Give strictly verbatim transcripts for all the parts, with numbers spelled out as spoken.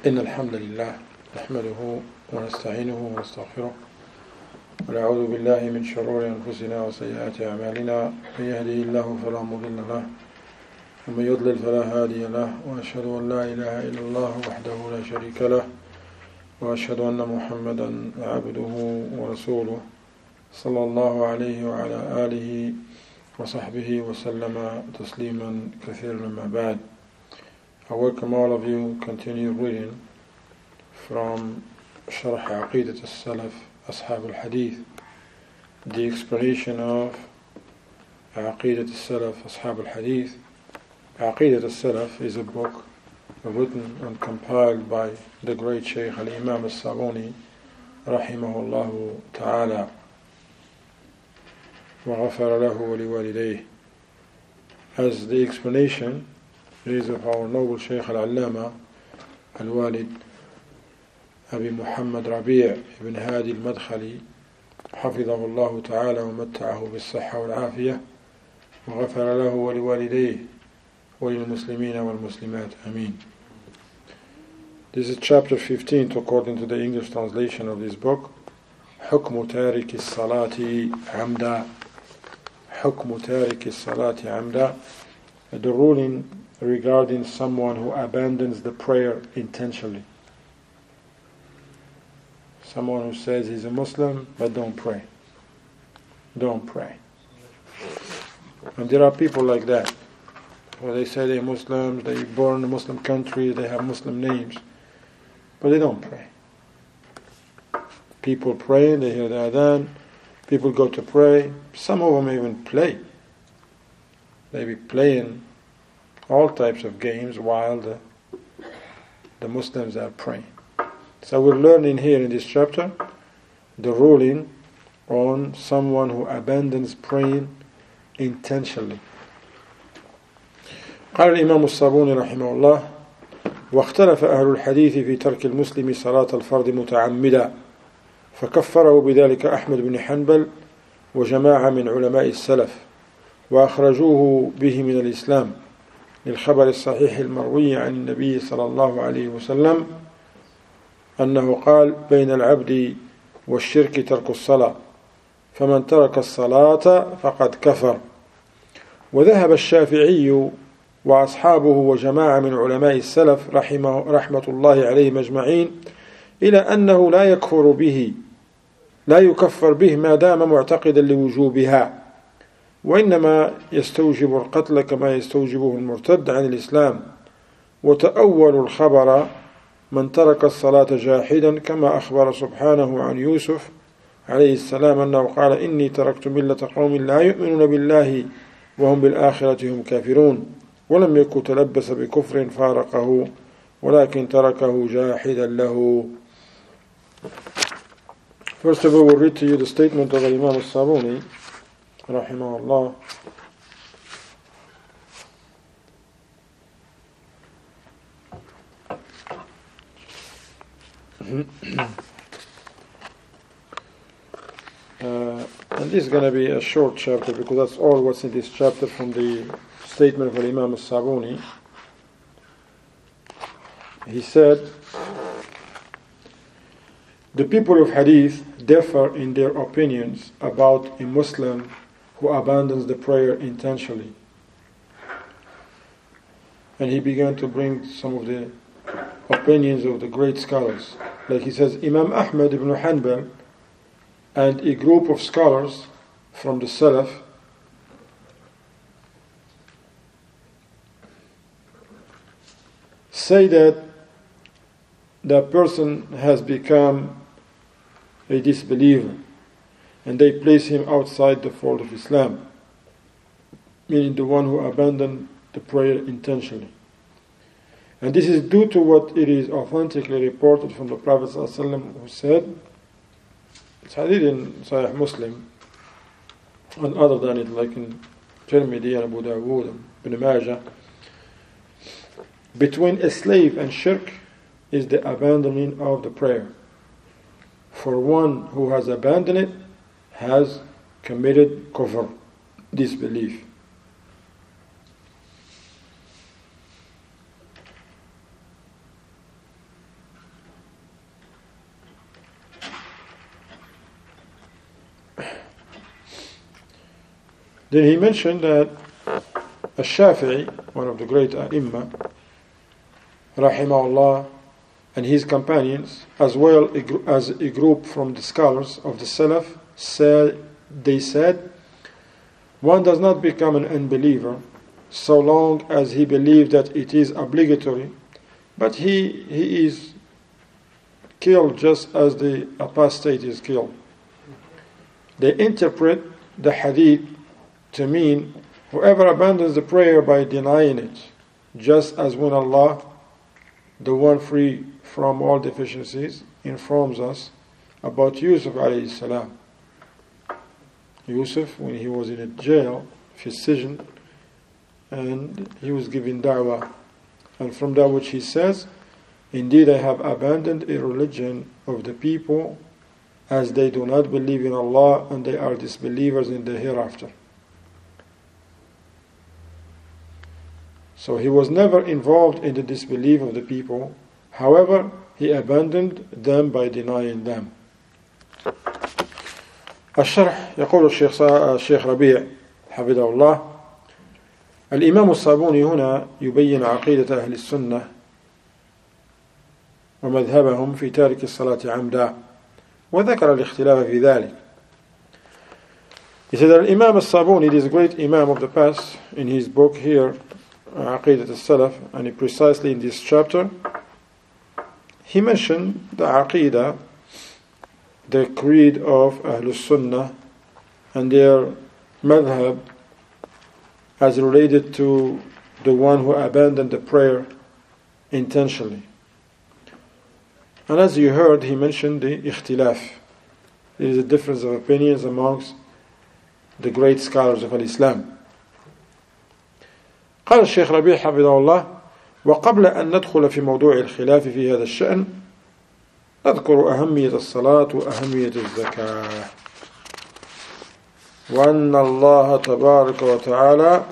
إن الحمد لله نحمده ونستعينه ونستغفره ونعوذ بالله من شرور أنفسنا وسيئات أعمالنا من يهده الله فلا مضل له ومن يضلل فلا هادي له وأشهد أن لا إله إلا الله وحده لا شريك له وأشهد أن محمدا عبده ورسوله صلى الله عليه وعلى آله وصحبه وسلم تسليما كثيرا ما بعد. I welcome all of you. Continue reading from Sharh Aqidat al-Salaf Ashab al-Hadith, the explanation of Aqidat al-Salaf Ashab al-Hadith. Aqidat al-Salaf is a book written and compiled by the great Shaykh al-Imam al-Sabuni rahimahullah ta'ala wa ghafara lahu wa liwalidayh. As the explanation is of our noble Shaykh al-Allama al-Walid Abi Muhammad Rabi' ibn Hadi al-Madkhali حفظه الله تعالى ومتعه بالصحة والعافية وغفر له ولوالديه وللمسلمين والمسلمات آمين. This is chapter fifteen according to the English translation of this book. حكم تارك الصلاة عمدا. حكم تارك الصلاة عمدا. The ruling regarding someone who abandons the prayer intentionally. Someone who says he's a Muslim but don't pray. Don't pray. And there are people like that, where they say they're Muslims, they're born in a Muslim country, they have Muslim names, but they don't pray. People pray, they hear the adhan, people go to pray, some of them even play. They be playing all types of games while the, the Muslims are praying. So we're learning here in this chapter the ruling on someone who abandons praying intentionally. قال الإمام الصابوني رحمه الله: واختلف أهل الحديث في ترك المسلم صلاة الفرض متعمدا فكفره بذلك أحمد بن حنبل وجماعة من علماء السلف وأخرجوه به من الإسلام للخبر الصحيح المروي عن النبي صلى الله عليه وسلم أنه قال: بين العبد والشرك ترك الصلاة فمن ترك الصلاة فقد كفر. وذهب الشافعي وأصحابه وجماعة من علماء السلف رحمه رحمة الله عليهم أجمعين إلى أنه لا يكفر به لا يكفر به ما دام معتقدا لوجوبها، وإنما يستوجب القتل كما يستوجبه المرتد عن الإسلام. وتأول الخبر من ترك الصلاة جاحدا كما أخبر سبحانه عن يوسف عليه السلام أنه قال: إني تركت ملة قوم لا يؤمنون بالله وهم بالآخرة هم كافرون، ولم يكن تلبس بكفر فارقه ولكن تركه جاحدا له. First of all, we'll read to you the statement of Imam al-Sabuni rahimahullah. uh, and this is going to be a short chapter because that's all what's in this chapter from the statement of Imam al-Sabuni. He said, the people of Hadith differ in their opinions about a Muslim who abandons the prayer intentionally. And he began to bring some of the opinions of the great scholars. Like he says, Imam Ahmad ibn Hanbal and a group of scholars from the Salaf say that the person has become a disbeliever and they place him outside the fold of Islam, meaning the one who abandoned the prayer intentionally. And this is due to what it is authentically reported from the Prophet ﷺ, who said, it's hadith in Sahih Muslim, and other than it, like in Tirmidhi and Abu Dawood and Ibn Majah, between a slave and shirk is the abandoning of the prayer. For one who has abandoned it has committed kufr, disbelief. Then he mentioned that Al-Shafi'i, one of the great ai-imma, rahimahullah, and his companions, as well as a group from the scholars of the Salaf, said, they said, one does not become an unbeliever so long as he believes that it is obligatory, but he, he is killed just as the apostate is killed. They interpret the hadith to mean whoever abandons the prayer by denying it, just as when Allah, the one free from all deficiencies, informs us about Yusuf alayhi salam. Yusuf, when he was in a jail, في السجن, and he was giving da'wah. And from that which he says, indeed I have abandoned a religion of the people as they do not believe in Allah and they are disbelievers in the hereafter. So he was never involved in the disbelief of the people. However, he abandoned them by denying them. الشرح يقول الشيخ الشيخ ربيع حفظه الله الإمام الصابوني هنا يبين عقيدة أهل السنة ومذهبهم في تارك الصلاة عمدا وذكر الاختلاف في ذلك. He said that Imam al-Sabuni, this great Imam of the past, in his book here, Aqidat al-Salaf, and precisely in this chapter, he mentioned the Aqidah, the creed of Ahlul Sunnah, and their madhab as related to the one who abandoned the prayer intentionally. And as you heard, he mentioned the ikhtilaf. There is a difference of opinions amongst the great scholars of Islam. قال الشيخ ربيع حفظه الله وقبل أن ندخل في موضوع الخلاف في هذا الشأن نذكر أهمية الصلاة وأهمية الزكاة وأن الله تبارك وتعالى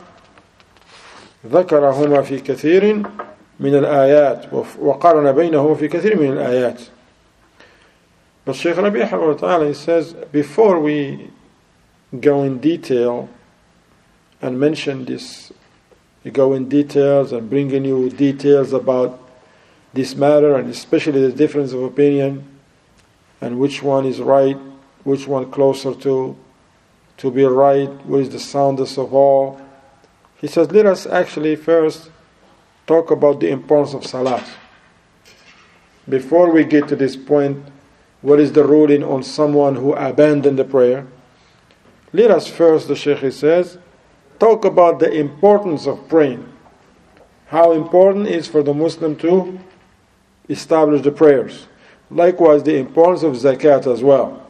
ذكرهما في كثير من الآيات وقارن بينهما في كثير من الآيات. But Shaykh Rabi' حفظه الله, he says, before we go in detail and mention this, we go in details and bringing you details about this matter, and especially the difference of opinion and which one is right, which one closer to to be right, which is the soundest of all. He says, let us actually first talk about the importance of salat. Before we get to this point, what is the ruling on someone who abandoned the prayer? Let us first, the Shaykh says, talk about the importance of praying. How important it is for the Muslim to establish the prayers. Likewise, the importance of zakat as well.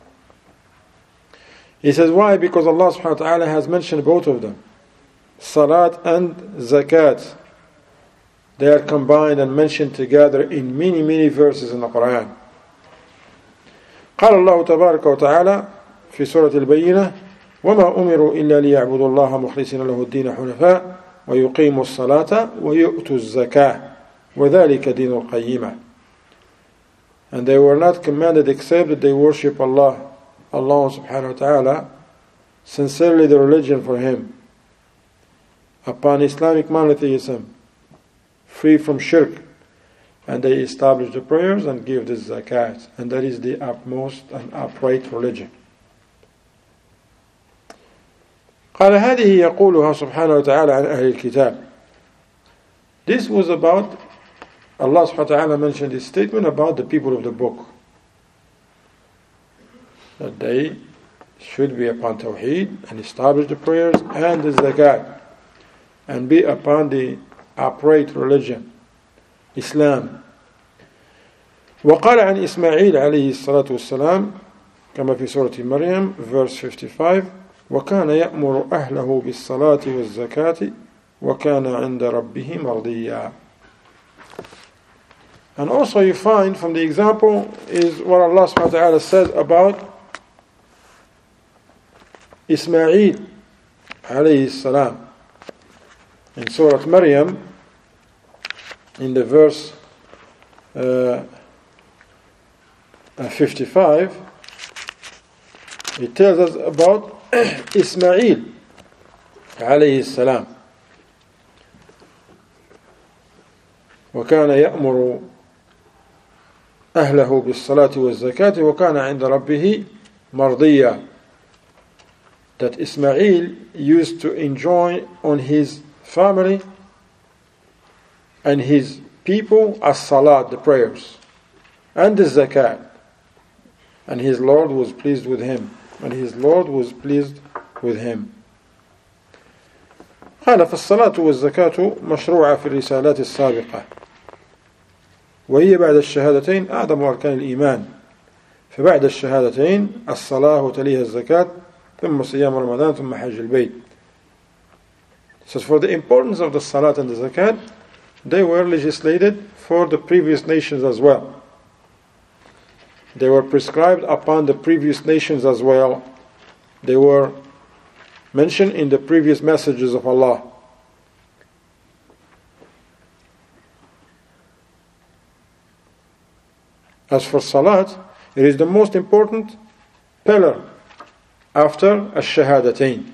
He says, why? Because Allah subhanahu wa ta'ala has mentioned both of them. Salat and zakat. They are combined and mentioned together in many, many verses in the Quran. قال الله تبارك وتعالى في سورة البينة وما أمروا إلا ليعبدوا الله مخلصين له الدين حنفاء ويقيموا الصلاة ويؤتوا الزكاة وذلك دين القيمة. And they were not commanded except that they worship Allah, Allah subhanahu wa ta'ala, sincerely the religion for Him, upon Islamic monotheism, free from shirk, and they establish the prayers and give the zakat, and that is the utmost and upright religion. قال هذه يقولها سبحانه وتعالى عن أهل الكتاب. This was about, Allah subhanahu wa ta'ala mentioned this statement about the people of the book, that they should be upon Tawheed and establish the prayers and the zakat and be upon the upright religion, Islam. وقال عن إسماعيل عليه الصلاة والسلام كما في سورة مريم verse fifty-five وكان يأمر أهله بالصلاة والزكاة وكان عند ربه مرضيا. And also you find from the example is what Allah subhanahu wa ta'ala says about Ismail alayhi salam in Surah Maryam in the verse uh, fifty-five. It tells us about Ismail عليه السلام وكان يأمر أهله بالصلاة والزكاة وكان عند ربه مرضيا, that Ismail used to enjoin on his family and his people as-salat, the prayers, and the zakat, and his Lord was pleased with him, and his Lord was pleased with him. قال فالصلاة والزكاة مشروعة في الرسالات السابقة وهي بعد الشهادتين أعظم أركان الإيمان, فبعد الشهادتين الصلاة وتليها الزكاة ثم صيام رمضان ثم حج البيت. So for the importance of the salat and the zakat, they were legislated for the previous nations as well. They were prescribed upon the previous nations as well. They were mentioned in the previous messages of Allah. As for salat, it is the most important pillar after ash-shahadatain.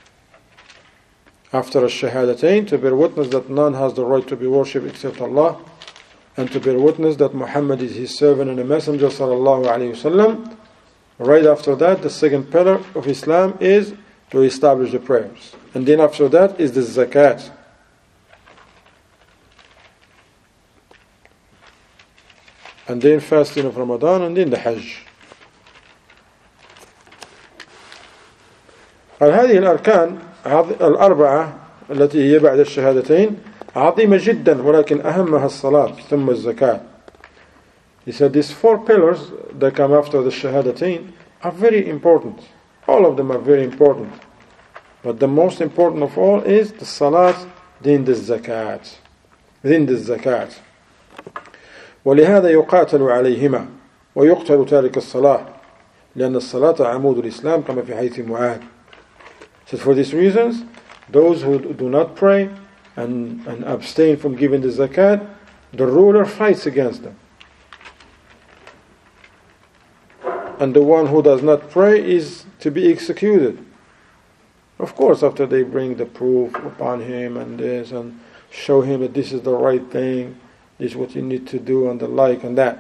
After ash-shahadatain, to bear witness that none has the right to be worshipped except Allah, and to bear witness that Muhammad is his servant and a messenger sallallahu alayhi wasallam. Right after that, the second pillar of Islam is to establish the prayers. And then after that is the zakat. And then fasting of Ramadan, and then the Hajj. هذه الأركان الأربعة التي هي بعد الشهادتين عظيمة جدا ولكن أهمها الصلاة ثم الزكاة. He said these four pillars that come after the shahadatain are very important. All of them are very important. But the most important of all is the salat, then the zakat. Then the zakat. ولهذا يقاتل عليهما ويقتل تارك الصلاة لأن الصلاة عمود الإسلام كما في حديث معاذ. So for these reasons, those who do not pray and, and abstain from giving the zakat, the ruler fights against them. And the one who does not pray is to be executed. Of course, after they bring the proof upon him and this and show him that this is the right thing, this is what you need to do and the like and that.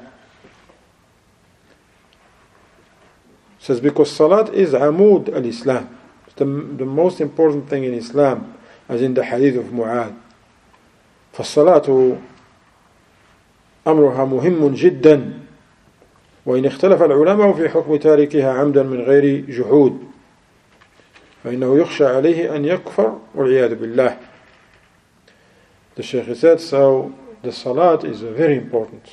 It says because salat is amud al-Islam. The, the most important thing in Islam, as in the hadith of Mu'adh. فالصلاة أمرها مهم جدا وإن اختلف العلماء في حكم تاركها عمدا من غير جحود فإنه يخشى عليه أن يكفر والعياذ بالله. The Shaykh said, so the salat is very important.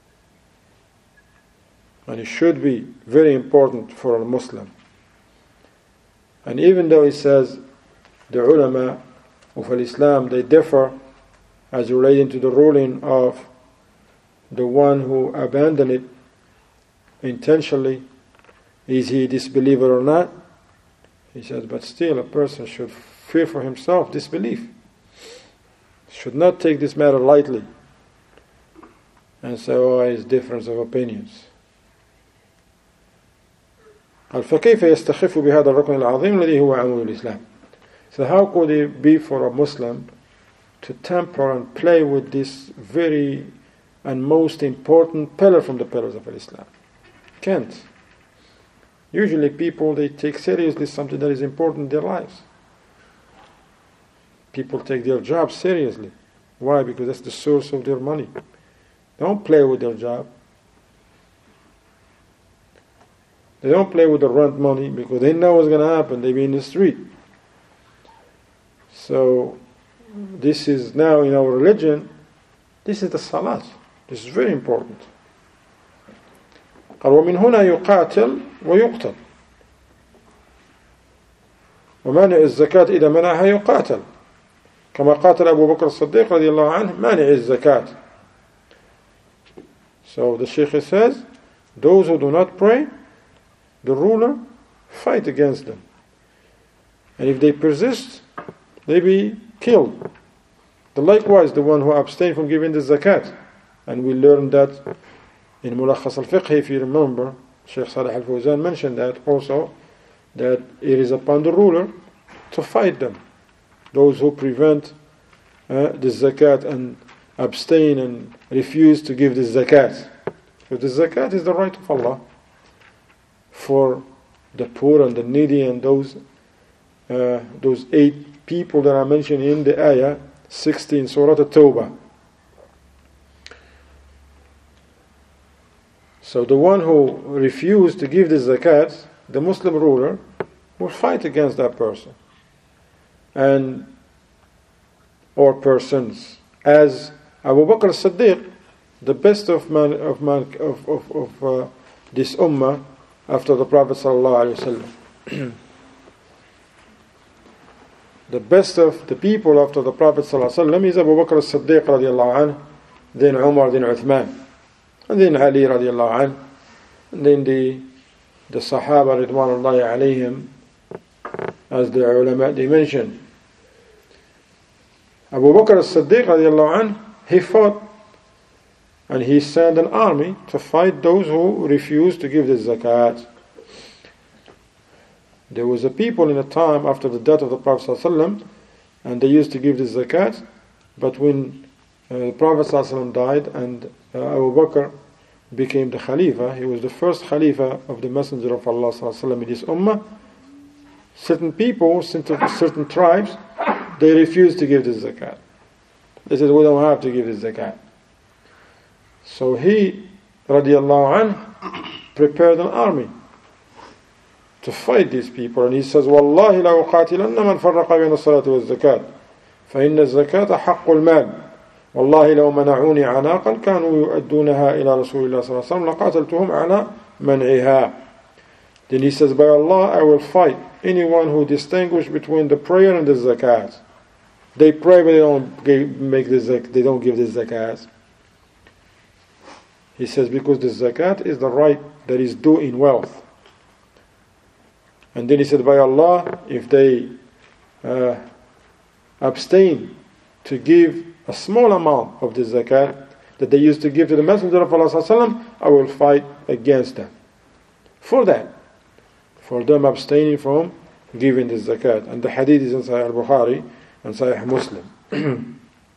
And it should be very important for a Muslim. And even though he says the ulama of Islam, they differ as relating to the ruling of the one who abandoned it intentionally, is he a disbeliever or not? He says, but still a person should fear for himself disbelief. Should not take this matter lightly and say, oh, it's difference of opinions. قال فكيف يستخف بهذا الركن العظيم الذي هو عمود الإسلام. So how could it be for a Muslim to tamper and play with this very and most important pillar from the pillars of Islam? Can't. Usually people, they take seriously something that is important in their lives. People take their job seriously. Why? Because that's the source of their money. Don't play with their job. They don't play with the rent money because they know what's going to happen. They be in the street. So this is now in our religion, this is the salat. This is very important. قال ومن هنا يقاتل ويقتل ومانع الزكاة إذا منعها يقاتل كما قاتل أبو بكر الصديق رضي الله عنه مانع الزكاة. So the Shaykh says, those who do not pray, the ruler fight against them. And if they persist, they be killed. The likewise, the one who abstain from giving the zakat. And we learned that in Mulakhas al-Fiqh, if you remember, Shaykh Salih al-Fawzan mentioned that also, that it is upon the ruler to fight them. those who prevent uh, the zakat and abstain and refuse to give the zakat. So the zakat is the right of Allah for the poor and the needy and those uh, those eight people that are mentioned in the ayah sixteen, Surah At-Tawbah. So the one who refused to give the zakat, the Muslim ruler, will fight against that person and or persons. As Abu Bakr as-Siddiq, the best of man of man of of, of uh, this ummah after the Prophet sallallahu alaihi wasallam. The best of the people after the Prophet sallallahu alaihi wasallam is Abu Bakr as-Siddiq radiyallahu anhu, then Umar, then Uthman, and then Ali radiallahu anh, and then the the Sahaba ridwanullahi alayhim, as the ulama they mentioned. Abu Bakr as-Siddiq radiallahu anh, he fought and he sent an army to fight those who refused to give the zakat. There was a people in a time after the death of the Prophet sallallahu alaihi wasallam, and they used to give the zakat, but when uh, the Prophet sallallahu alaihi wasallam died and uh, Abu Bakr became the Khalifa, he was the first Khalifa of the Messenger of Allah sallallahu alaihi wasallam in this ummah. Certain people, certain tribes, they refused to give the zakat. They said, we don't have to give the zakat. So he, radiallahu anh, prepared an army to fight these people, and he says, "Wallahi la uqatilanna man farraqa bayna as-salati waz-zakat, fa inna az-zakata haqqul mal. Wallahi law mana'uni 'anaqan kanu yu'addunaha ila Rasulillah sallallahu alaihi wasallam laqataltuhum 'ala man'iha." Then he says, "By Allah, I will fight anyone who distinguish between the prayer and the zakat. They pray, but they don't give, make the zak, they don't give the zakat." He says, because the zakat is the right that is due in wealth. And then he said, by Allah, if they uh, abstain to give a small amount of the zakat that they used to give to the Messenger of Allah sallallahu alaihi wasallam, I will fight against them. For that, for them abstaining from giving the zakat. And the hadith is in Sahih al-Bukhari and Sahih Muslim.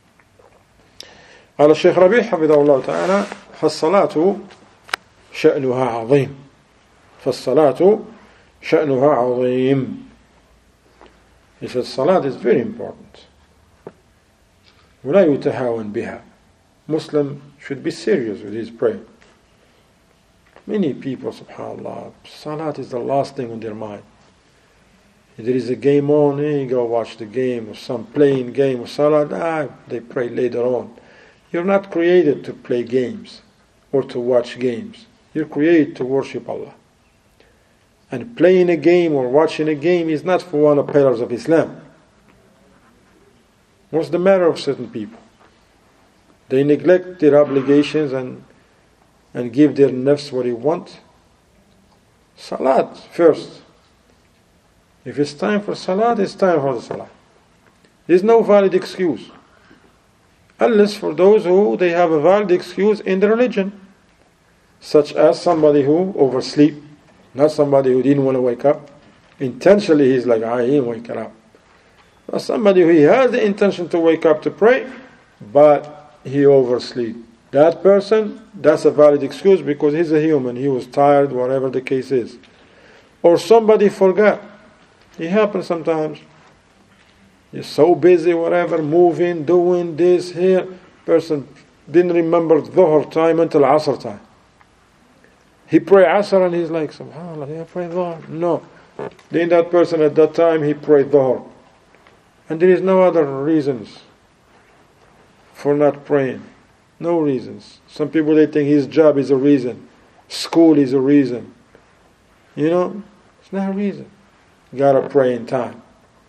قال الشيخ ربيع حفظه الله تعالى: فالصلاة شأنها عظيم. فالصلاة شأنها عظيم. He said salat is very important. ولا يتهاون بها. Muslim should be serious with his prayer. Many people, subhanAllah, salat is the last thing on their mind. If there is a game on, eh, go watch the game, or some playing game of salat, ah, they pray later on. You're not created to play games or to watch games. You're created to worship Allah. And playing a game or watching a game is not for one of the pillars of Islam. What's the matter of certain people? They neglect their obligations and and give their nafs what they want. Salat first. If it's time for salat, it's time for the salat. There's no valid excuse. Unless for those who they have a valid excuse in the religion. Such as somebody who oversleep. Not somebody who didn't want to wake up. Intentionally he's like, I ain't waking up. Not somebody who he has the intention to wake up to pray, but he oversleep. That person, that's a valid excuse because he's a human. He was tired, whatever the case is. Or somebody forgot. It happens sometimes. You're so busy, whatever, moving, doing this, here. Person didn't remember Dhuhr time until Asr time. He prayed Asr and he's like, SubhanAllah, did I pray Dhuhr? No. Then that person at that time, he prayed Dhuhr. And there is no other reasons for not praying. No reasons. Some people, they think his job is a reason. School is a reason. You know, it's not a reason. You gotta pray in time.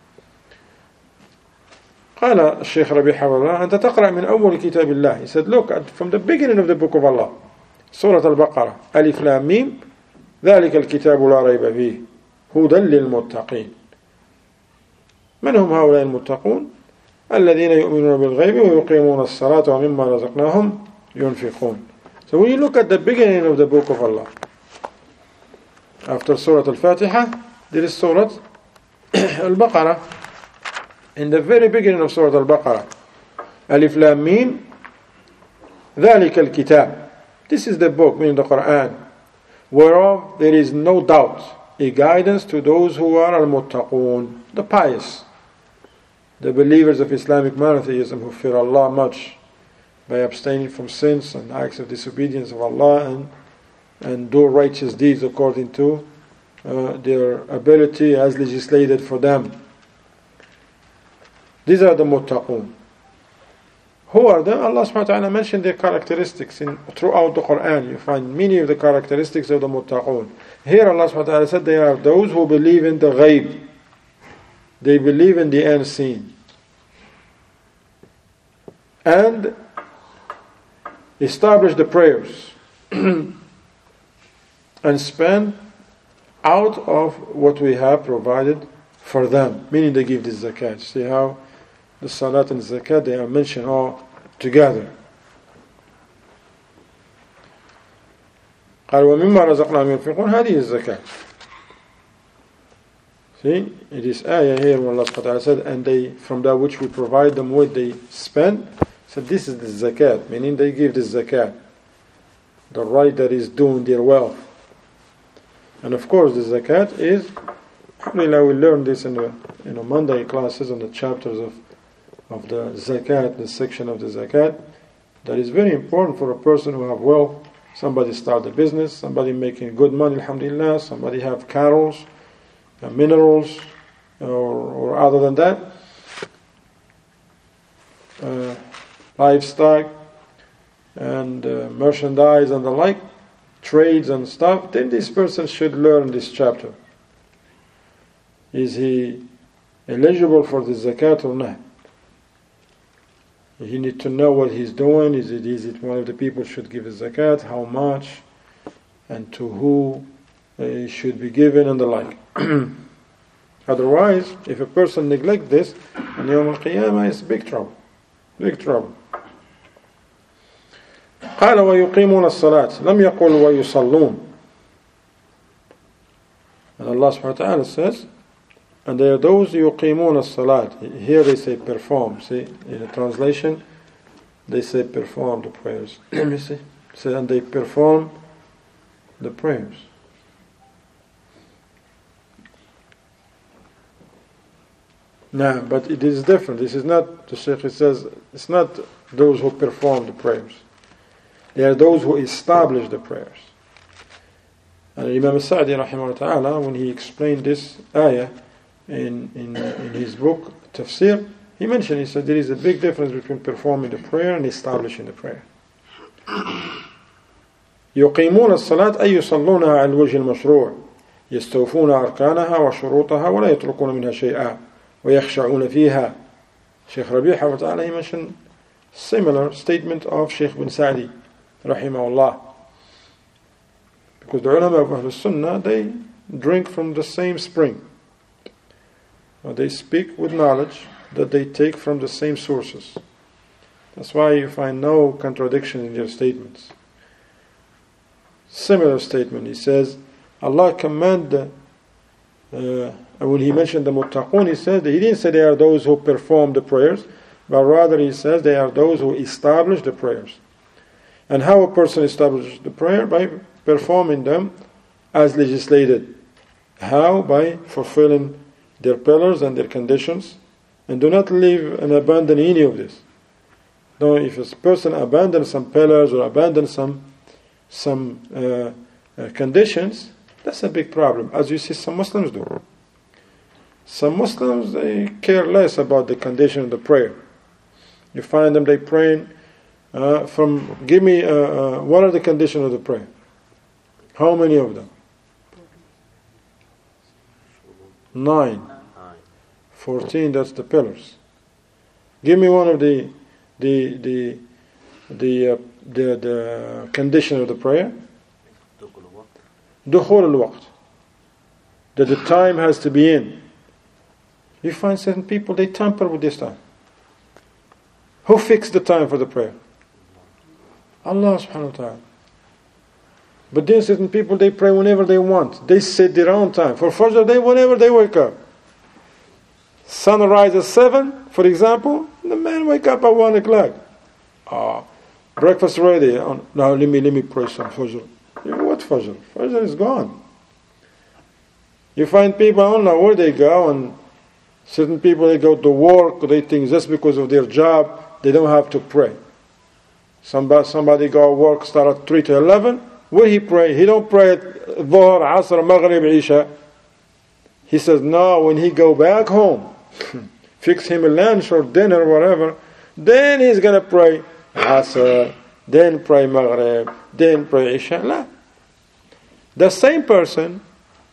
قال الشيخ ربيع حفظه الله: أنت تقرأ من أول كتاب الله. He said, look at, from the beginning of the book of Allah. سورة البقرة. ألف لام ميم. ذلك الكتاب لا ريب فيه. هدى للمتقين. من هم هؤلاء المتقون؟ الذين يؤمنون بالغيب ويقيمون الصلاة ومما رزقناهم ينفقون. So when you look at the beginning of the book of Allah, after Surah Al-Fatiha, there is Surah Al-Baqarah. In the very beginning of Surah Al-Baqarah, Alif Lam Mim, ذَلِكَ الْكِتَابِ. This is the book, meaning the Quran, whereof there is no doubt, a guidance to those who are al-muttaqun, the pious, the believers of Islamic monotheism who fear Allah much by abstaining from sins and acts of disobedience of Allah and, and do righteous deeds according to uh, their ability as legislated for them. These are the muttaqun. Who are they? Allah subhanahu wa ta'ala mentioned their characteristics in, throughout the Quran. You find many of the characteristics of the muttaqun. Here Allah subhanahu wa ta'ala said they are those who believe in the ghaib. They believe in the unseen. And establish the prayers. And spend out of what we have provided for them. Meaning they give the zakat. See how the salat and zakat, they are mentioned all together. قال ومما رزقناهم ينفقون هذه الزكاة. See, it is ayah here when Allah subhanahu wa ta'ala said, and they, from that which we provide them with, they spend. So this is the zakat, meaning they give the zakat, the right that is due in their wealth. And of course, the zakat is, alhamdulillah, we learned this in the you know Monday classes on the chapters of of the zakat, the section of the zakat. That is very important for a person who have wealth. Somebody start a business, somebody making good money, alhamdulillah, somebody have cattle, uh, minerals, or, or other than that, uh, livestock, and uh, merchandise and the like, trades and stuff, then this person should learn this chapter. Is he eligible for the zakat or not? You need to know what he's doing. Is it is it one of the people should give a zakat? How much? And to who uh, should be given and the like. Otherwise, if a person neglects this, on Yawm al-Qiyamah is big trouble. Big trouble. قال ويقيمون الصلاة لم يقل ويصلون. And Allah subhanahu wa ta'ala says, and they are those يقيمون الصلاة. Here they say perform. See, in the translation, they say perform the prayers. Let me see. So, and they perform the prayers. Nah, but it is different. This is not, the Shaykh says, it's not those who perform the prayers. They are those who establish the prayers. And Imam Sa'di rahimahullah ta'ala, when he explained this ayah in, in, in his book, Tafsir, he mentioned, he said there is a big difference between performing the prayer and establishing the prayer. يقيمون الصلاة أي يصلونها على الوجه المشروع يستوفون أركانها وشروطها ولا يتركون منها شيئا ويخشعون فيها. Shaykh Rabi' حفظه تعالى, he mentioned similar statement of Shaykh bin Sa'di rahimahullah, because the ulama of Ahlul Sunnah, they drink from the same spring. They speak with knowledge that they take from the same sources. That's why you find no contradiction in their statements. Similar statement, he says, Allah commanded, uh, when he mentioned the muttaqun, he said, he didn't say they are those who perform the prayers, but rather he says they are those who establish the prayers. And how a person establishes the prayer? By performing them as legislated. How? By fulfilling their pillars and their conditions. And do not leave and abandon any of this. No, if a person abandons some pillars or abandons some some uh, uh, conditions, that's a big problem, as you see some Muslims do. Some Muslims, they care less about the condition of the prayer. You find them, they praying uh, from, give me, uh, uh, what are the conditions of the prayer? How many of them? Nine. Fourteen, that's the pillars. Give me one of the the the the uh, the, the condition of the prayer. Dukhul al-waqt. That the time has to be in. You find certain people, they tamper with this time. Who fixed the time for the prayer? Allah subhanahu wa ta'ala. But then certain people, they pray whenever they want. They set their own time. For Fajr, they whenever they wake up. Sunrise at seven, for example, the man wake up at one o'clock. Oh, breakfast ready. Oh, now let me let me pray some Fajr. What Fajr? Fajr is gone. You find people, I don't know where they go, and certain people, they go to work, they think just because of their job, they don't have to pray. Somebody, somebody go work, start at three to eleven. Where he pray? He don't pray at Dhuhr, Asr, Maghrib, Isha. He says, no, when he go back home, fix him a lunch or dinner, whatever, then he's going to pray Asr, then pray Maghrib, then pray Isha. La. The same person,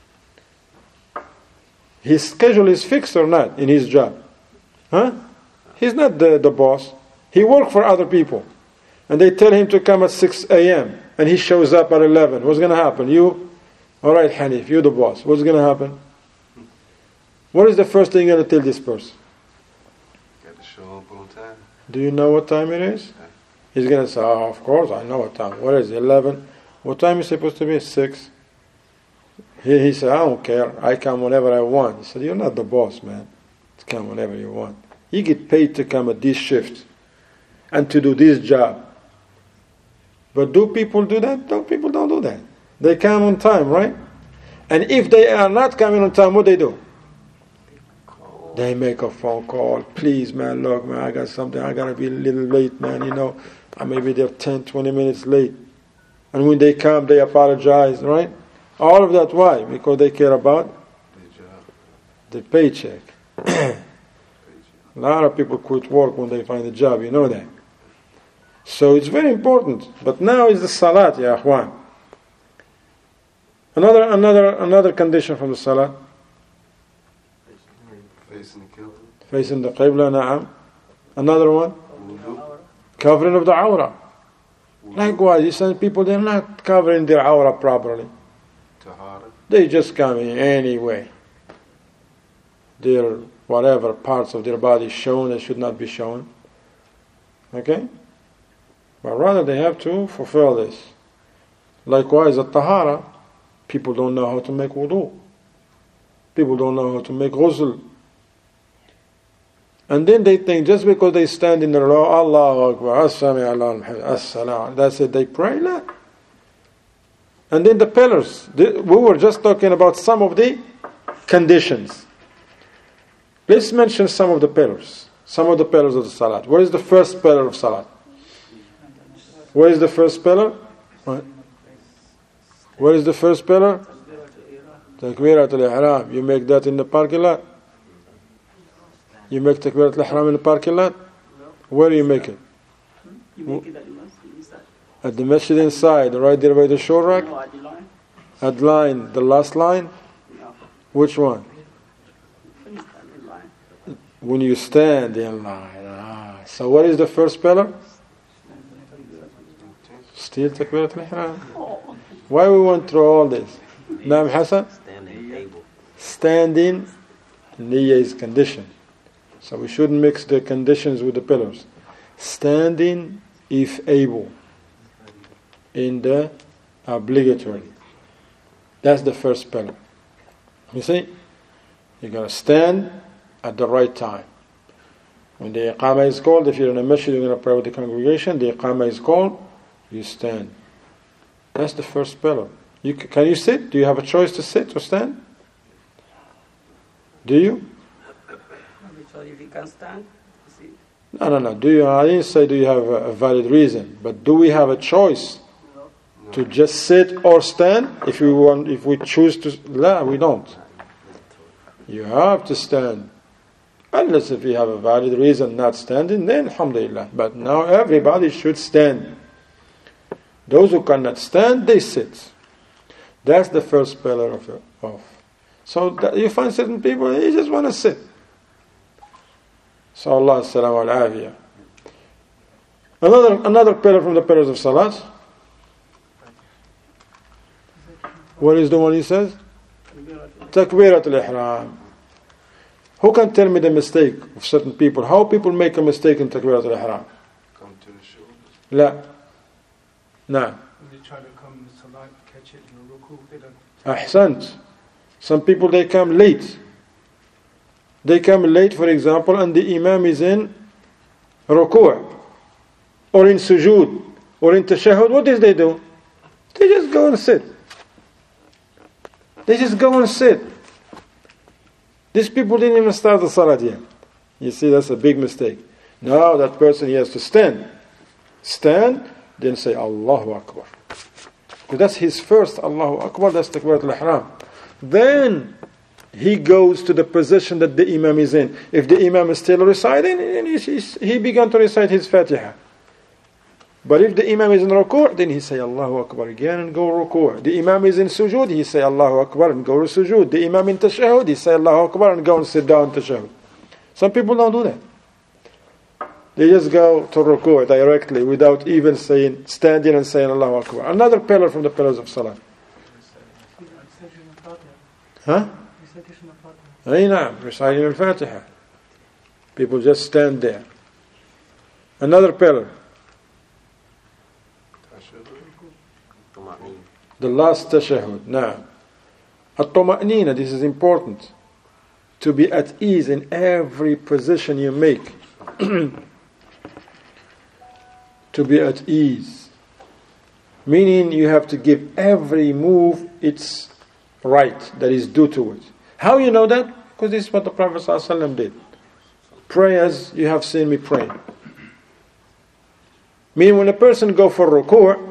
his schedule is fixed or not in his job? Huh? He's not the, the boss. He works for other people. And they tell him to come at six a.m. and he shows up at eleven. What's going to happen? You, all right, Hanif, you're the boss. What's going to happen? What is the first thing you're going to tell this person? Got to show up on time. Do you know what time it is? Yeah. He's going to say, oh, of course, I know what time. What is it, eleven? What time is it supposed to be? six. He, he said, I don't care. I come whenever I want. He said, you're not the boss, man. Come whenever you want. You get paid to come at this shift and to do this job. But do people do that? No, people don't do that. They come on time, right? And if they are not coming on time, what they do? They make a phone call. Please, man, look, man, I got something. I got to be a little late, man, you know. I may be there ten, twenty minutes late. And when they come, they apologize, right? All of that, why? Because they care about the paycheck. A lot of people quit work when they find a job, you know that. So it's very important. But now is the salat, ya akhwan. Another, another, another condition from the salat. Facing the Qibla. Facing the Qibla, na'am. Another one. Covering of the awrah. Likewise, you see people, they're not covering their awrah properly. Tahara. They just come in anyway. Their whatever parts of their body shown that should not be shown. Okay? But rather they have to fulfill this. Likewise, at tahara, people don't know how to make wudu. People don't know how to make ghusl. And then they think just because they stand in the row, Allahu Akbar, As-sami Allah, As-salam, that's it, they pray. No. And then the pillars. We were just talking about some of the conditions. Let's mention some of the pillars. Some of the pillars of the salat. What is the first pillar of salat? What is the first pillar? What? What is the first pillar? Takbirat al-ihram. You make that in the parking lot? You make Takbirat al-ihram in the parking lot? Where do you make it? You make it at the masjid inside. At the masjid inside, right there by the shore rack? No, at the line. At line, the last line? No. Which one? When you stand in line. When you stand in line. Ah. So what is the first pillar? Still Takbirat al-ihram. Oh. Why we went through all this? Naam Hassan? Standing able. Standing, niyyah is condition. So we shouldn't mix the conditions with the pillars. Standing, if able, in the obligatory. That's the first pillar. You see? You're going to stand at the right time. When the iqamah is called, if you're in a masjid, you're going to pray with the congregation, the iqamah is called, you stand. That's the first pillar. You, can you sit? Do you have a choice to sit or stand? Do you? So if you can stand, you see. No, no, no. Do you? I didn't say do you have a, a valid reason, but do we have a choice to just sit or stand? If we want, if we choose to, la, we don't. You have to stand, unless if you have a valid reason not standing, then alhamdulillah. But now everybody should stand. Those who cannot stand, they sit. That's the first pillar of of. So that you find certain people, they just want to sit. So Allah as-salamu al-afiyah. Another, another pillar from the pillars of salat. What is the one he says? Takbirat al-ihram. Who can tell me the mistake of certain people? How people make a mistake in Takbirat al-ihram? Come to the shoulders. La. No. When they try to come in the salat, catch it in the ruku, they don't. Ahsant. Some people, they come late. They come late, for example, and the imam is in ruku' or in sujood or in tashahhud. What did they do? They just go and sit. They just go and sit. These people didn't even start the salat yet. You see, that's a big mistake. Now that person, he has to stand. Stand, then say Allahu Akbar. Because that's his first Allahu Akbar, that's Takbirat al-Ihram. Then he goes to the position that the Imam is in. If the Imam is still reciting, then he, he began to recite his Fatiha. But if the Imam is in ruku', then he say Allahu Akbar again and go ruku'. The Imam is in sujood, he say Allahu Akbar and go to sujood. The Imam in tashahhud, he say Allahu Akbar and go and sit down to tashahhud. Some people don't do that. They just go to ruku' directly without even saying, standing and saying Allahu Akbar. Another pillar from the pillars of Salah. Huh? Aina, reciting al-Fatiha. People just stand there. Another pillar. The last tashahhud. Now, at-tuma'nina, this is important. To be at ease in every position you make. To be at ease. Meaning you have to give every move its right that is due to it. How you know that? Because this is what the Prophet ﷺ did. Pray as you have seen me pray. Meaning when a person go for ruku',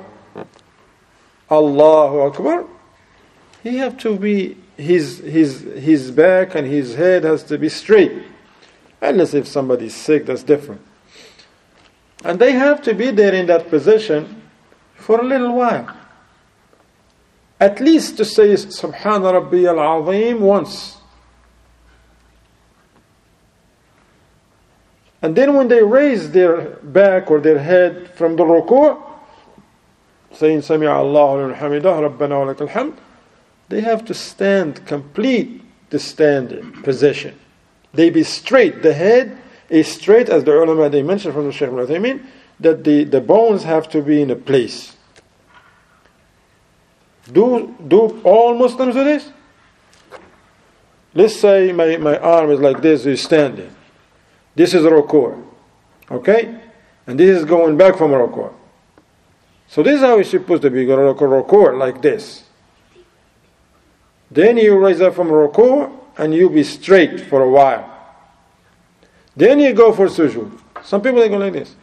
Allahu Akbar, he have to be, his his his back and his head has to be straight. Unless if somebody is sick, that's different. And they have to be there in that position for a little while. At least to say Subhana Rabbiyal Azim once. And then when they raise their back or their head from the ruku', saying Sami'a Allahu liman hamidah, Rabbana wa lakal hamd, they have to stand complete the standing position. They be straight. The head is straight, as the ulama they mentioned from the Shaykh Ibn Uthaymeen, that the, the bones have to be in a place. Do do all Muslims do this? Let's say my, my arm is like this, is standing. This is ruku'. Okay? And this is going back from ruku'. So this is how it's supposed to be. Go to ruku' like this. Then you raise up from ruku' and you be straight for a while. Then you go for sujood. Some people they go like this.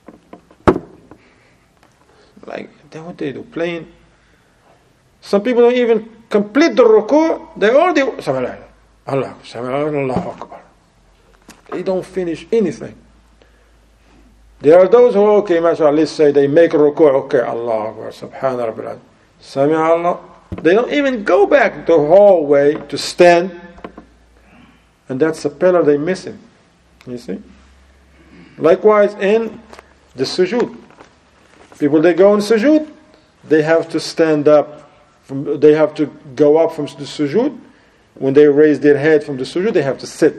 Like, then what they do? Playing. Some people don't even complete the ruku'. They already Allah, Allah, Allahu Akbar. They don't finish anything. There are those who, okay, mashallah, let's say they make ruku', okay, Allah Akbar, Subhana Rabbil Sami Allah. They don't even go back the whole way to stand. And that's a pillar they're missing. You see? Likewise in the sujood. People, they go in sujood, they have to stand up. From, they have to go up from the sujood. When they raise their head from the sujood, they have to sit.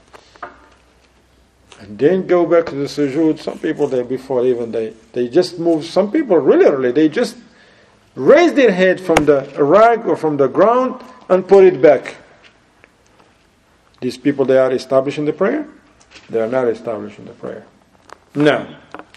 And then go back to the sujood. Some people, they before even they, they just move. Some people, really, really, they just raise their head from the rag or from the ground and put it back. These people, they are establishing the prayer? They are not establishing the prayer. No.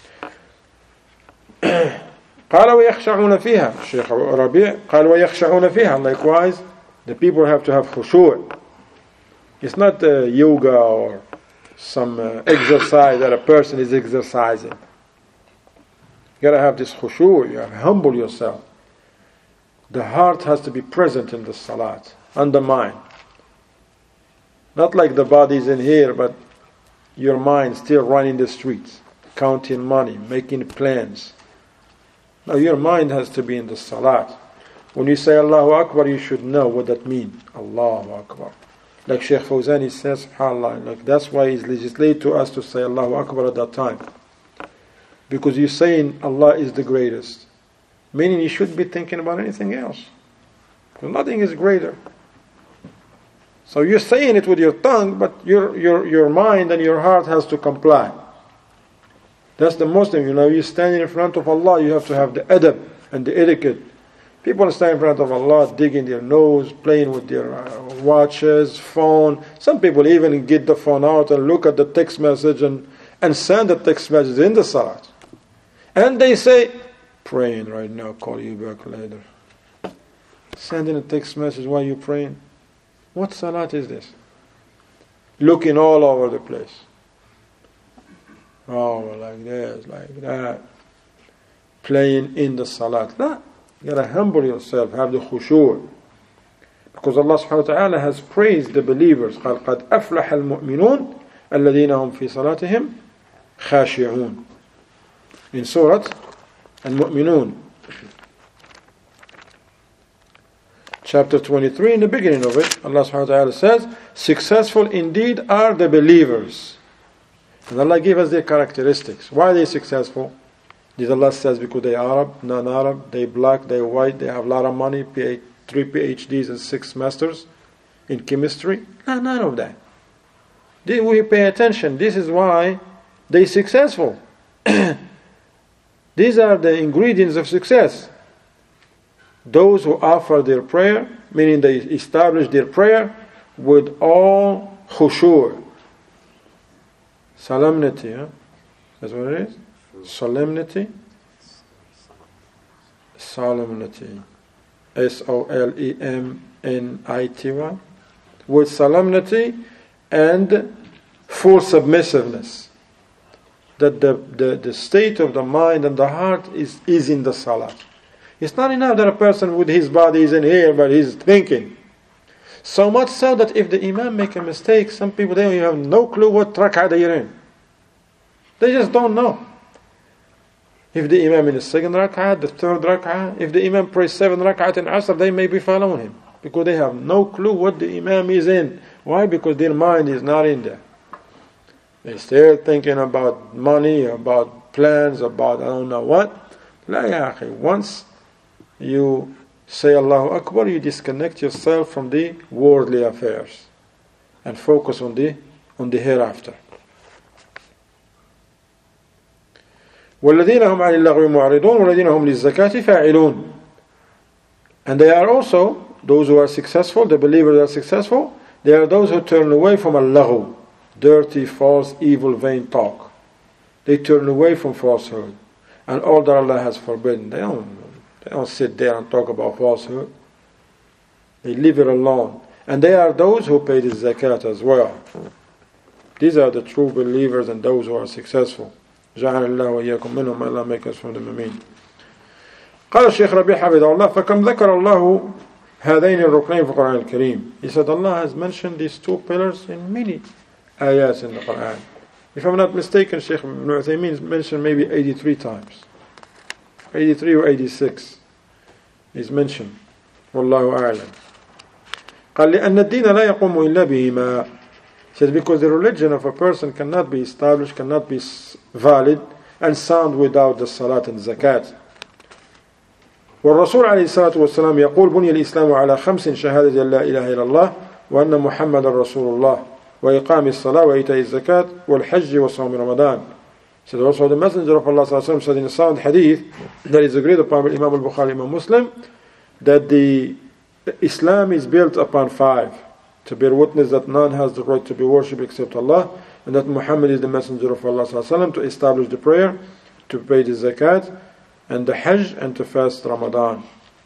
قال ويخشعون فيها الشيخ ربيع قال ويخشعون فيها. Likewise, the people have to have khushu'. It's not uh, yoga or some uh, exercise that a person is exercising. You gotta have this khushu'. You have to humble yourself. The heart has to be present in the salat and the mind. Not like the body is in here, but your mind still running the streets, counting money, making plans. Now your mind has to be in the salat. When you say Allahu Akbar, you should know what that means. Allahu Akbar. Like Shaykh Fawzani says, subhanAllah, like that's why it's legislated to us to say Allahu Akbar at that time. Because you're saying Allah is the greatest. Meaning you shouldn't be thinking about anything else. Because nothing is greater. So you're saying it with your tongue, but your your your mind and your heart has to comply. That's the Muslim, you know, you're standing in front of Allah, you have to have the adab and the etiquette. People stand in front of Allah, digging their nose, playing with their uh, watches, phone. Some people even get the phone out and look at the text message and, and send the text message in the salat. And they say, praying right now, call you back later. Sending a text message while you're praying. What salat is this? Looking all over the place. Oh, like this, like that. Playing in the salat. No. You gotta humble yourself, have the khushu'. Because Allah subhanahu wa ta'ala has praised the believers. قَالْ قَدْ أَفْلَحَ الْمُؤْمِنُونَ الَّذِينَ هُمْ فِي صَلَاتِهِمْ خَاشِعُونَ. In Surah Al-Mu'minun, chapter twenty-three, in the beginning of it, Allah subhanahu wa ta'ala says, successful indeed are the believers. And Allah gave us their characteristics. Why are they successful? Did Allah says because they Arab, non-Arab, they black, they white, they have a lot of money, three PhDs and six masters in chemistry? No, none of that. Did we pay attention? This is why they successful. These are the ingredients of success. Those who offer their prayer, meaning they establish their prayer with all khushu', solemnity, huh? That's what it is? Solemnity, solemnity, S O L E M N I T Y, with solemnity and full submissiveness. That the, the, the state of the mind and the heart is, is in the salah. It's not enough that a person with his body is in here, but he's thinking. So much so that if the imam make a mistake, some people, they have no clue what rak'ah they're in. They just don't know. If the imam in the second rak'ah, the third rak'ah, if the imam prays seven rak'ah in Asr, they may be following him. Because they have no clue what the imam is in. Why? Because their mind is not in there. They still thinking about money, about plans, about I don't know what. La ya akhi, once you say Allahu Akbar, you disconnect yourself from the worldly affairs and focus on the on the hereafter. وَالَّذِينَ هُمْ عَنِ اللَّغْوِ مُعْرِضُونَ وَالَّذِينَ هُمْ لِلزَّكَاةِ فَاعِلُونَ. And they are also those who are successful, the believers are successful, they are those who turn away from al-laghu, dirty, false, evil, vain talk. They turn away from falsehood and all that Allah has forbidden. They don't, they don't sit there and talk about falsehood. They leave it alone. And they are those who pay the zakat as well. These are the true believers and those who are successful. جعل الله وإياكم منهم. Allah make us from them. Amen. قال الشيخ ربيع حفظه الله فكم ذكر الله هذين الركنين في القرآن الكريم. He said Allah has mentioned these two pillars in many ayats in the Quran. If I'm not mistaken, Shaykh Ibn Uthaymeen mentioned maybe eighty-three times. eighty-three or eighty-six is mentioned. والله أعلم. قال لأن الدين لا يقوم إلا بهما. He says because the religion of a person cannot be established, cannot be valid and sound without the salat and zakat. والرسول عليه الصلاة والسلام يقول بني الإسلام على خمس شهادة لا إله إلا الله وأن محمد رسول الله وإقام الصلاة وإيتاء الزكاة والحج وصوم رمضان. So also the Messenger of Allah صلى الله عليه وسلم said in a sound hadith that is agreed upon by Imam al-Bukhari, Imam Muslim, that the Islam is built upon five. To bear witness that none has the right to be worshipped except Allah, and that Muhammad is the Messenger of Allah صلى الله عليه وسلم, to establish the prayer, to pay the zakat, and the hajj, and to fast Ramadan.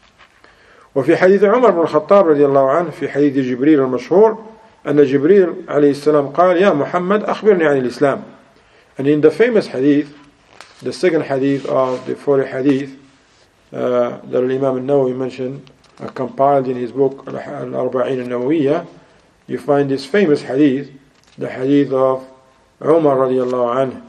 وفي حديث عمر بن الخطاب رضي الله عنه في حديث جبريل المشهور أن جبريل عليه السلام قال يا محمد أخبرني عن الإسلام. And in the famous hadith, the second hadith of the forty hadith uh, that Imam al-Nawawi mentioned, uh, compiled in his book Al-Arba'in al-Nawawiyya, you find this famous hadith, the hadith of Umar radiallahu anhu,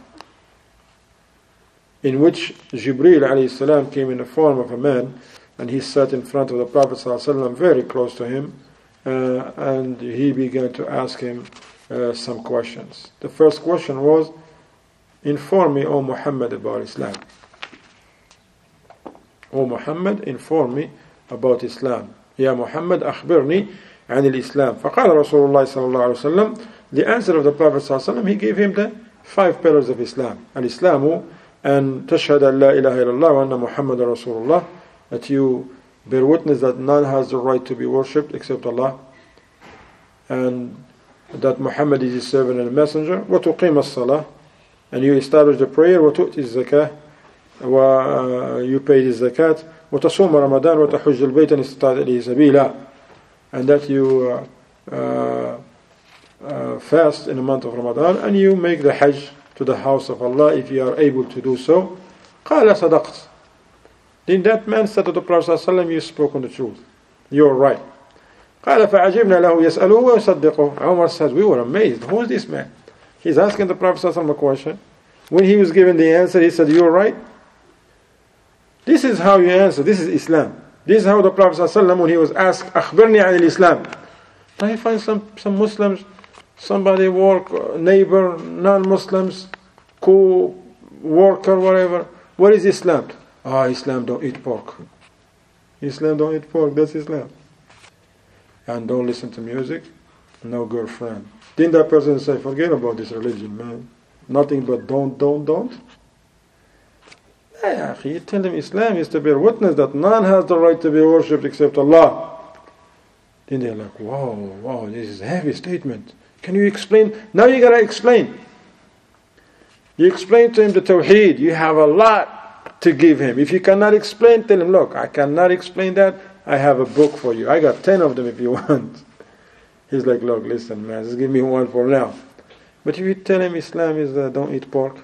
in which Jibreel alayhi salam came in the form of a man, and he sat in front of the Prophet sallallahu alaihi wasallam, very close to him, uh, and he began to ask him uh, some questions. The first question was, inform me, O Muhammad, about Islam. O Muhammad, inform me about Islam. Ya Muhammad, akhbirni عن الإسلام. فقال رسول الله صلى الله عليه وسلم, the answer of the Prophet صلى الله عليه وسلم, he gave him the five pillars of Islam. الإسلام أن تشهد أن لا إله إلا الله وأن محمد رسول الله, that you bear witness that none has the right to be worshipped except Allah, and that Muhammad is his servant and messenger. وَتُقِيمَ الصَّلَاةِ, and you establish the prayer. وَتُؤْتِ الزَّكَاةِ, and you pay the zakat. وَتَصُومَ رَمَضَانَ وَتَحُجَّ الْبَيْتَ إِنِ اسْتَطَعْتَ إِلَيْهِ سَبِيلًا, and that you uh, uh, uh, fast in the month of Ramadan, and you make the Hajj to the house of Allah if you are able to do so. قَالَ صَدَقْتَ, then that man said to the Prophet ﷺ, you spoke on the truth, you are right. قال فعجبنا له يسأله ويصدقه. Umar said, we were amazed. Who is this man? He's asking the Prophet ﷺ a question. When he was given the answer, he said, you are right. This is how you answer. This is Islam. This is how the Prophet ﷺ, when he was asked, أخبرني عن الإسلام. Now you find some, some Muslims, somebody work, neighbor, non-Muslims, co-worker, whatever. What is Islam? Ah, oh, Islam don't eat pork. Islam don't eat pork. That's Islam. And don't listen to music, no girlfriend. Didn't that person say, forget about this religion, man. Nothing but don't, don't, don't? Yeah, you tell them Islam is to bear witness that none has the right to be worshipped except Allah. Then they're like, wow, wow, this is a heavy statement. Can you explain? Now you gotta explain. You explain to him the Tawheed. You have a lot to give him. If you cannot explain, tell him, look, I cannot explain that. I have a book for you. I got ten of them if you want. He's like, look, listen, man, just give me one for now. But if you tell him Islam is uh, don't eat pork,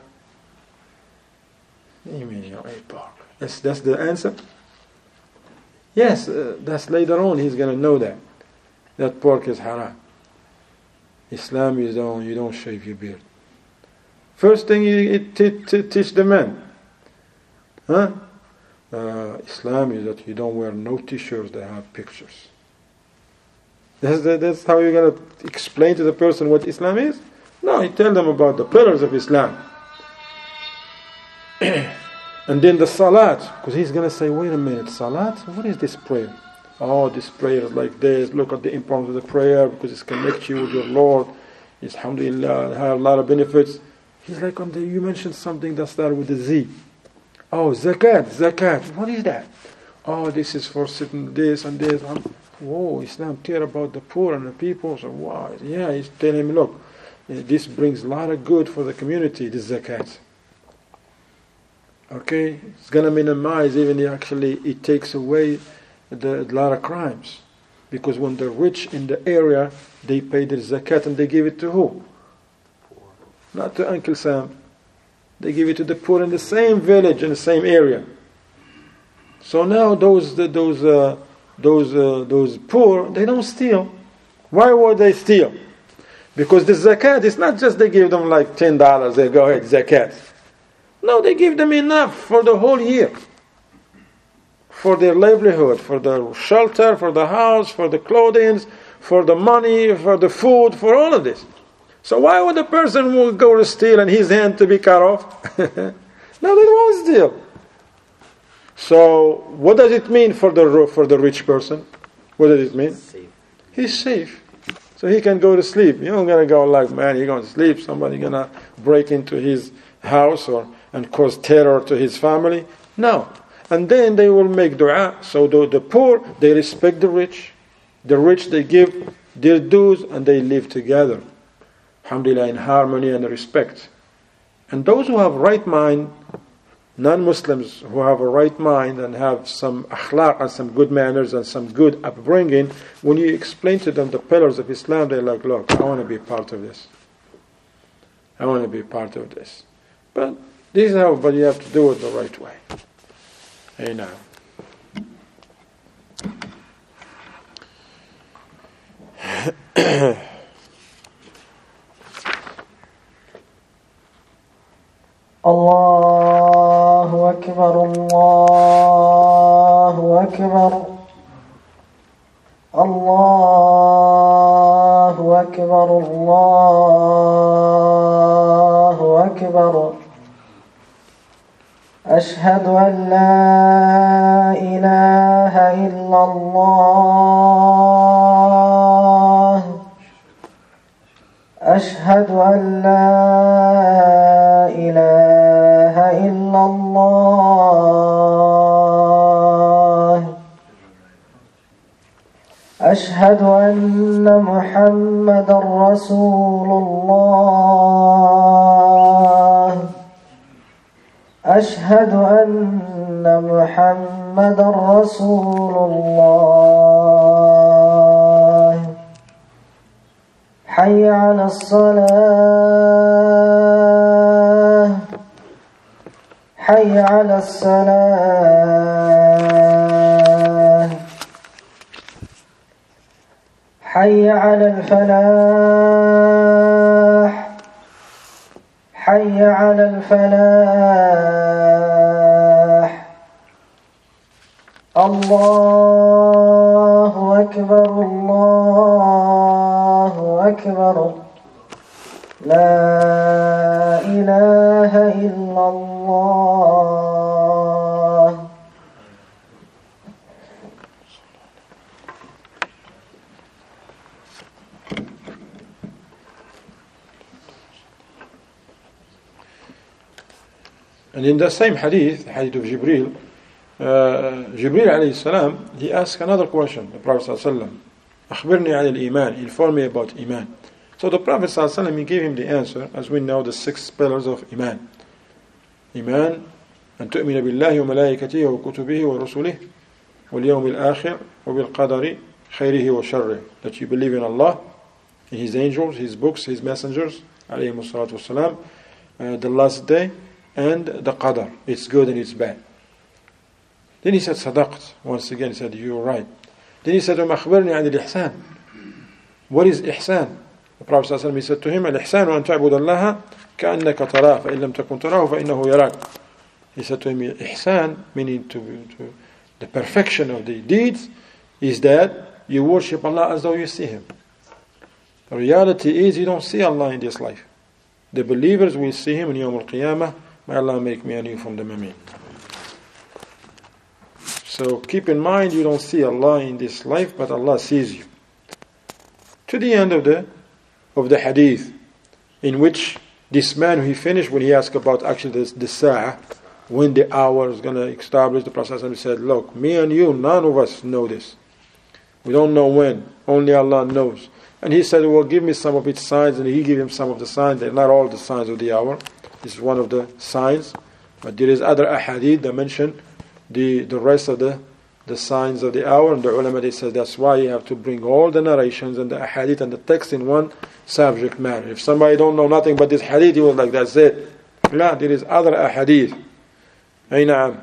what do you mean you don't eat pork? That's, that's the answer? Yes, uh, that's later on he's going to know that. That pork is haram. Islam is on, you don't shave your beard. First thing you t- t- teach the man. Huh? Uh, Islam is that you don't wear no t-shirts that have pictures. That's, the, that's how you're going to explain to the person what Islam is? No, you tell them about the pillars of Islam. And then the salat, because he's going to say, wait a minute, salat? What is this prayer? Oh, this prayer is like this. Look at the importance of the prayer because it connects you with your Lord. It's, alhamdulillah, have a lot of benefits. He's like, on the, you mentioned something that started with a Z. Oh, zakat, zakat. What is that? Oh, this is for sitting this and this. Whoa, Islam care about the poor and the people. So, wow. Yeah, he's telling him, look, this brings a lot of good for the community, this zakat. Okay? It's going to minimize, even actually, it takes away the, a lot of crimes. Because when the rich in the area, they pay their zakat and they give it to who? Not to Uncle Sam. They give it to the poor in the same village, in the same area. So now those those uh, those uh, those poor, they don't steal. Why would they steal? Because the zakat is not just they give them like ten dollars. They go ahead zakat. No, they give them enough for the whole year, for their livelihood, for the shelter, for the house, for the clothing, for the money, for the food, for all of this. So why would a person will go to steal and his hand to be cut off? No, they won't steal. So what does it mean for the for the rich person? What does it mean? Safe. He's safe. So he can go to sleep. You're not going to go like, man, you're going to sleep. Somebody going to break into his house or and cause terror to his family. No. And then they will make dua. So the, the poor, they respect the rich. The rich, they give their dues and they live together. Alhamdulillah, in harmony and respect. And those who have right mind, non-Muslims who have a right mind and have some akhlaq and some good manners and some good upbringing, when you explain to them the pillars of Islam, they're like, look, I want to be part of this. I want to be part of this. But this is how, but you have to do it the right way. Hey now. الله أكبر الله أكبر الله أكبر الله أكبر أشهد أن لا إله إلا الله أشهد أن لا إله إلا الله أشهد أن محمد رسول الله أشهد أن محمد رسول الله حي على الصلاة حي على الصلاة حي على الفلاح حي على الفلاح الله أكبر الله أكبر لا إله إلا الله. And in the same hadith, the hadith of Jibreel, uh, Jibreel alayhi salam, he asked another question, the Prophet sallallahu alaihi wasallam, أخبرني عن الإيمان, inform me about Iman. So the Prophet sallallahu alaihi wasallam, he gave him the answer, as we know, the six pillars of Iman. Iman, أن تؤمن بالله وملائكته وكتبه ورسله واليوم الآخر وبالقدر خيره وشره. That you believe in Allah, in His angels, His books, His messengers, alayhi salatu wasalam, uh, the last day, and the qadar, it's good and it's bad. Then he said, Sadaqt. Once again he said, you're right. Then he said, أخبرني عن الإحسان. What is ihsan? The Prophet ﷺ, he said to him, الإحسان أن تعبد الله كأنك تراه فإن لم تكن تراه فإنه يراك. He said to him, ihsan, meaning to, to the perfection of the deeds, is that you worship Allah as though you see Him. The reality is you don't see Allah in this life. The believers will see Him in Yawm al-Qiyamah. May Allah make me and you from them. Ameen. So keep in mind you don't see Allah in this life, but Allah sees you. To the end of the of the hadith, in which this man, he finished when he asked about actually the, the Sa'ah, when the hour is going to establish, the Prophet said, look, me and you, none of us know this. We don't know when. Only Allah knows. And he said, well, give me some of its signs, and he gave him some of the signs. They're not all the signs of the hour. This is one of the signs. But there is other ahadith that mention the, the rest of the, the signs of the hour. And the ulama, they say that's why you have to bring all the narrations and the ahadith and the text in one subject matter. If somebody don't know nothing but this hadith, he was like, that's it. No, there is other ahadith. Ay na'am.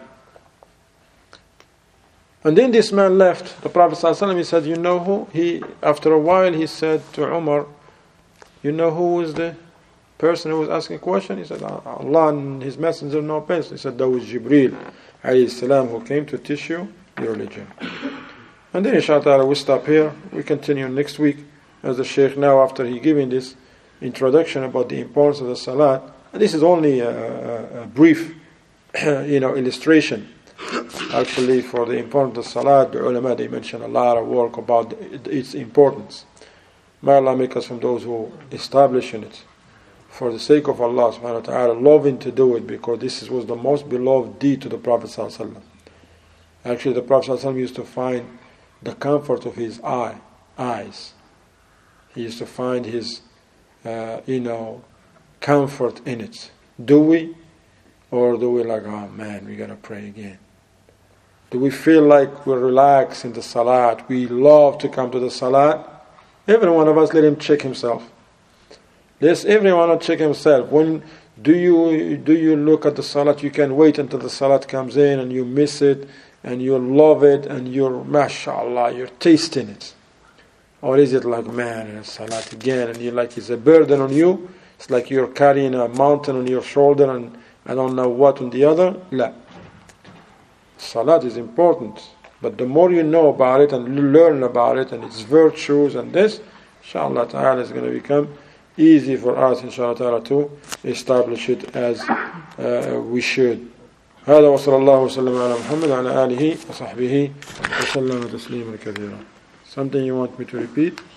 And then this man left. The Prophet ﷺ, he said, you know who? He, after a while, he said to Umar, you know who was the person who was asking a question? He said, Allah and His Messenger know best. He said, that was Jibreel alayhi salam, who came to teach you your religion. And then inshallah we stop here. We continue next week, as the Shaykh now, after he giving this introduction about the importance of the Salat. And this is only a, a, a brief you know, illustration. Actually, for the importance of Salat, the ulama, they mention a lot of work about its importance. May Allah make us from those who establish in it, for the sake of Allah subhanahu wa ta'ala, loving to do it, because this was the most beloved deed to the Prophet sallallahu alaihi wasallam. Actually, the Prophet sallallahu alaihi wasallam used to find the comfort of his eye, eyes. He used to find his, uh, you know, comfort in it. Do we? Or do we like, oh man, we gotta pray again? Do we feel like we're relaxed in the Salat? We love to come to the Salat? Every one of us, let him check himself. Let's everyone check himself. When do you do you look at the Salat? You can wait until the Salat comes in and you miss it and you love it and you're, mashallah, you're tasting it. Or is it like, man, Salat again, and you're like, it's a burden on you? It's like you're carrying a mountain on your shoulder and I don't know what on the other. La. Salat is important, but the more you know about it and learn about it and its virtues and this, inshallah ta'ala, is going to become easy for us, inshallah ta'ala, to establish it as uh, we should. هذا وصلى الله وسلم على محمد وعلى آله وصحبه وسلم تسليما كثيرا. Something you want me to repeat?